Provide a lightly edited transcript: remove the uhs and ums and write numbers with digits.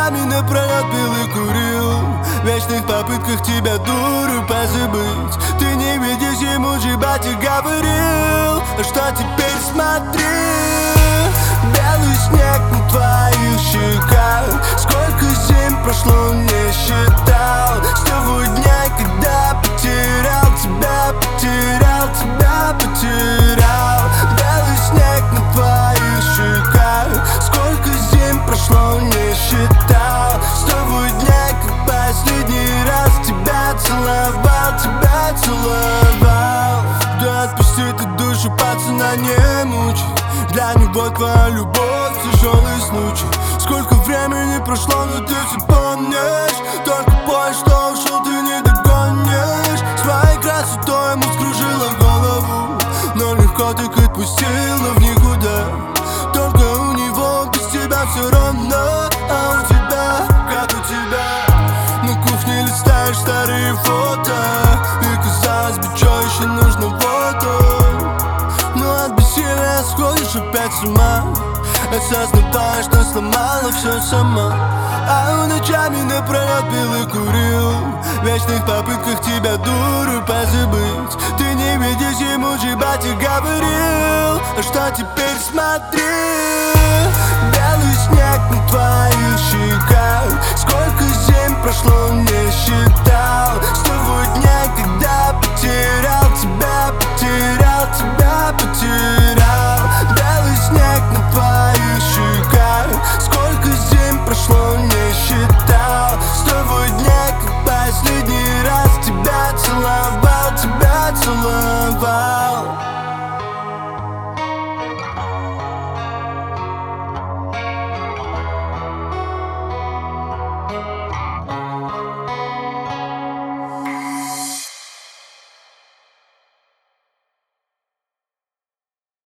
ночами напролет пил и курил, в вечных попытках тебя, дуру, позабыть. Ты не видишь, ему же батя говорил, что теперь смотри. Белый снег на твоих щеках, сколько зим прошло, не считал. С того дня, когда потерял тебя, потерял тебя, потерял. Белый снег на твоих щеках, сколько зим прошло, не считал. С того дня, как последний раз тебя целовал, тебя целовал. Да отпусти ты душу пацана, не мучай. Для него твоя любовь тяжелый случай. Сколько времени прошло, но ты все помнишь. Только бой, что ушел, ты не догонишь. Своей красотой ему скружила голову, но легко так отпустила в никуда. Только у него без тебя все равно. А у тебя, как у тебя, на кухне листаешь старые фото, и казалось бы, что еще нужно воду. Но от бессилия сходишь опять с ума, осознавая, что сломала все сама. А он ночами напролет пил и курил, в вечных попытках тебя, дуру, позабыть. Ты не видишь, ему же батя говорил, что теперь смотри. Белый снег на твоих щеках,